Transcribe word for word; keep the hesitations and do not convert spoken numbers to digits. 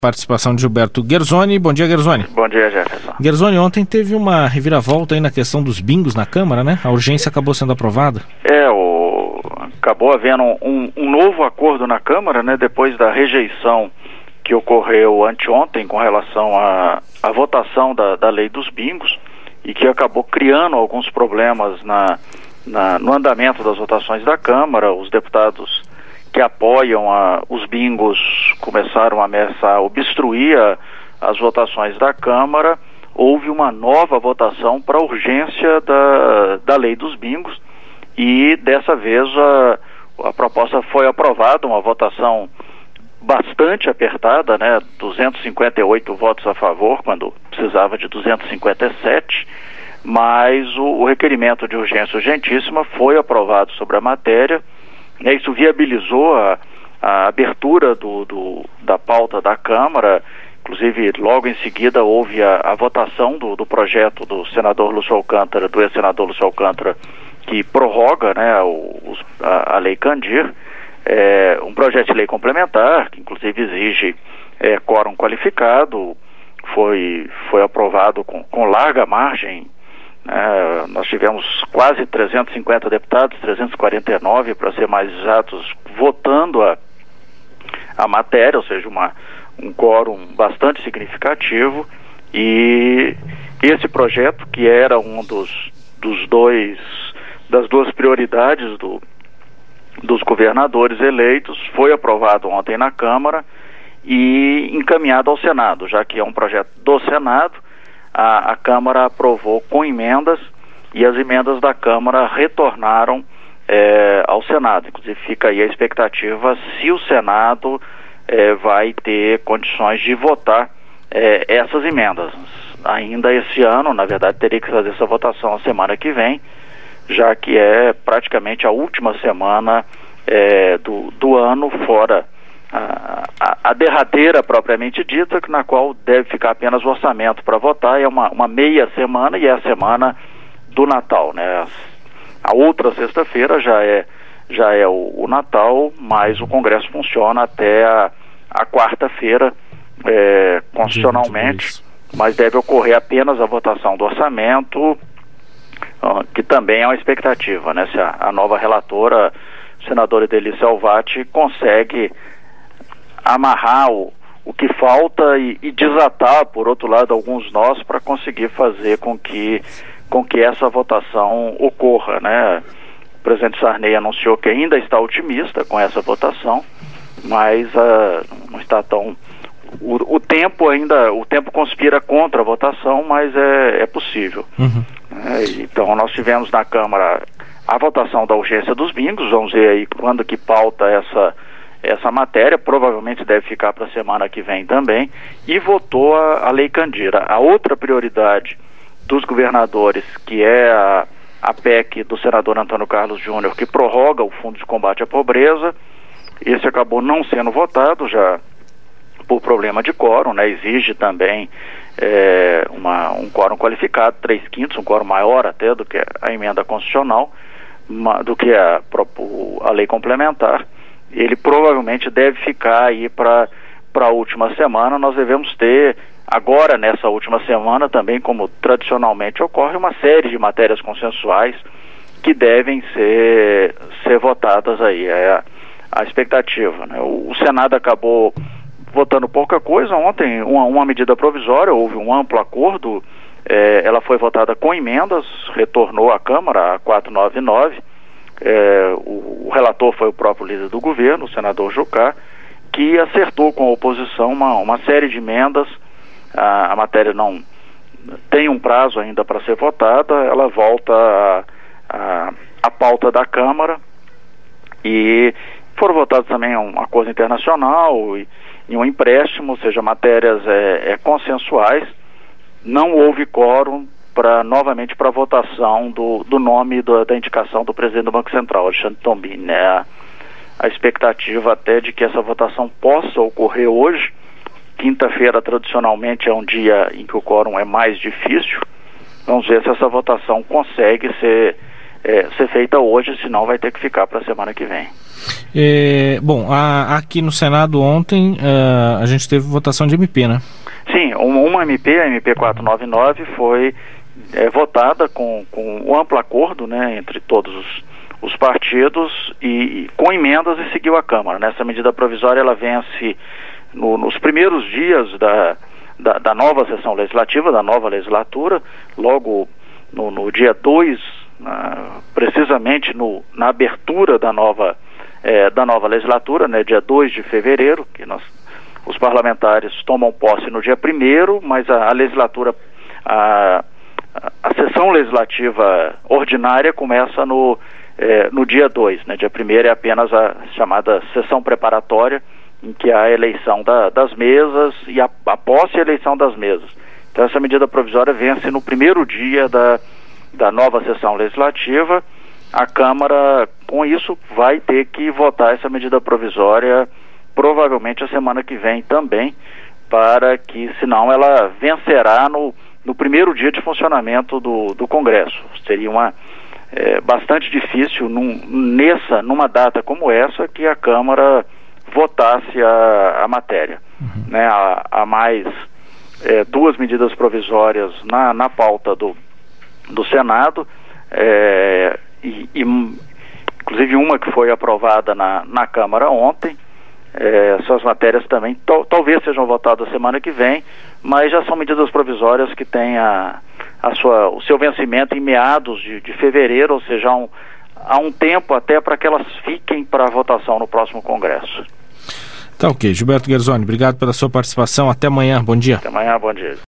Participação de Gilberto Guerzoni. Bom dia, Guerzoni. Bom dia, Jefferson. Guerzoni, ontem teve uma reviravolta aí na questão dos bingos na Câmara, né? A urgência acabou sendo aprovada. É, o... acabou havendo um, um novo acordo na Câmara, né? Depois da rejeição que ocorreu anteontem com relação à, à votação da, da lei dos bingos e que acabou criando alguns problemas na, na, no andamento das votações da Câmara. Os deputados que apoiam a, os bingos começaram a ameaçar obstruir a, as votações da Câmara. Houve uma nova votação para a urgência da, da lei dos bingos e dessa vez a, a proposta foi aprovada, uma votação bastante apertada, né? duzentos e cinquenta e oito votos a favor, quando precisava de duzentos e cinquenta e sete, mas o, o requerimento de urgência urgentíssima foi aprovado sobre a matéria. Isso viabilizou a, a abertura do, do, da pauta da Câmara. Inclusive, logo em seguida houve a, a votação do, do projeto do senador Lúcio Alcântara, do ex-senador Lúcio Alcântara, que prorroga, né, o, a, a Lei Candir, é, um projeto de lei complementar, que inclusive exige é, quórum qualificado, foi, foi aprovado com, com larga margem. É, nós tivemos quase trezentos e cinquenta deputados, trezentos e quarenta e nove para ser mais exatos, votando a, a matéria, ou seja, uma, um quórum bastante significativo. E esse projeto, que era um dos, dos dois, das duas prioridades do, dos governadores eleitos, foi aprovado ontem na Câmara e encaminhado ao Senado, já que é um projeto do Senado. A, a Câmara aprovou com emendas e as emendas da Câmara retornaram é, ao Senado. Inclusive fica aí a expectativa se o Senado é, vai ter condições de votar é, essas emendas. Ainda esse ano, na verdade, teria que fazer essa votação a semana que vem, já que é praticamente a última semana é, do, do ano, fora A, a, a derradeira propriamente dita, na qual deve ficar apenas o orçamento para votar. É uma, uma meia semana e é a semana do Natal, né? A outra sexta-feira já é, já é o, o Natal, mas o Congresso funciona até a, a quarta-feira é, constitucionalmente, mas deve ocorrer apenas a votação do orçamento, uh, que também é uma expectativa, né? Se a, a nova relatora, senadora Edelícia Alvati, consegue amarrar o, o que falta e, e desatar, por outro lado, alguns nós para conseguir fazer com que, com que essa votação ocorra, né? O presidente Sarney anunciou que ainda está otimista com essa votação, mas uh, não está tão... O, o tempo ainda, o tempo conspira contra a votação, mas é, é possível. Uhum. É, então nós tivemos na Câmara a votação da urgência dos bingos. Vamos ver aí quando que pauta essa essa matéria, provavelmente deve ficar para a semana que vem também, e votou a, a Lei Candira. A outra prioridade dos governadores, que é a, a P E C do senador Antônio Carlos Júnior, que prorroga o Fundo de Combate à Pobreza, esse acabou não sendo votado já por problema de quórum, né? Exige também é, uma, um quórum qualificado, três quintos, um quórum maior até do que a emenda constitucional, uma, do que a, a lei complementar. Ele provavelmente deve ficar aí para para a última semana. Nós devemos ter agora, nessa última semana, também, como tradicionalmente ocorre, uma série de matérias consensuais que devem ser, ser votadas aí. É a, a expectativa, né? O, o Senado acabou votando pouca coisa ontem, uma, uma medida provisória, houve um amplo acordo, é, ela foi votada com emendas, retornou à Câmara, a quatrocentos e noventa e nove. É, o, o relator foi o próprio líder do governo, o senador Jucá, que acertou com a oposição uma, uma série de emendas. A, a matéria não tem um prazo ainda para ser votada, ela volta a, a, a pauta da Câmara, e foram votados também um acordo internacional e, e um empréstimo, ou seja, matérias é, é, consensuais. Não houve quórum para novamente para votação do, do nome do, da indicação do presidente do Banco Central, Alexandre Tombini, né? A, a expectativa até de que essa votação possa ocorrer hoje. Quinta-feira, tradicionalmente, é um dia em que o quórum é mais difícil. Vamos ver se essa votação consegue ser, é, ser feita hoje, senão vai ter que ficar para a semana que vem. É, bom, a, aqui no Senado ontem uh, a gente teve votação de M P, né? Sim, uma, uma M P, a M P quatrocentos e noventa e nove, foi é, votada com, com um amplo acordo, né, entre todos os, os partidos e, e com emendas, e seguiu a Câmara. Nessa medida provisória ela vence no, nos primeiros dias da, da, da nova sessão legislativa, da nova legislatura, logo no, no dia dois, na, precisamente no, na abertura da nova É, da nova legislatura, né, dia dois de fevereiro, que nós, os parlamentares tomam posse no dia primeiro, mas a, a legislatura, a, a, a sessão legislativa ordinária começa no, é, no dia dois, né, dia primeiro é apenas a chamada sessão preparatória, em que há a eleição da, das mesas e a, a posse e a eleição das mesas. Então essa medida provisória vence no primeiro dia da, da nova sessão legislativa. A Câmara, com isso, vai ter que votar essa medida provisória provavelmente a semana que vem também, para que, senão, ela vencerá no, no primeiro dia de funcionamento do, do Congresso. Seria uma, é, bastante difícil, num, nessa, numa data como essa, que a Câmara votasse a, a matéria. Uhum. Né, há, há mais é, duas medidas provisórias na, na pauta do, do Senado, é, E, e, inclusive uma que foi aprovada na, na Câmara ontem. É, essas matérias também to, talvez sejam votadas semana que vem, mas já são medidas provisórias que têm a, a sua, o seu vencimento em meados de, de fevereiro, ou seja, há um, há um tempo até para que elas fiquem para votação no próximo Congresso. Tá ok. Gilberto Guerzoni, obrigado pela sua participação. Até amanhã. Bom dia. Até amanhã, bom dia.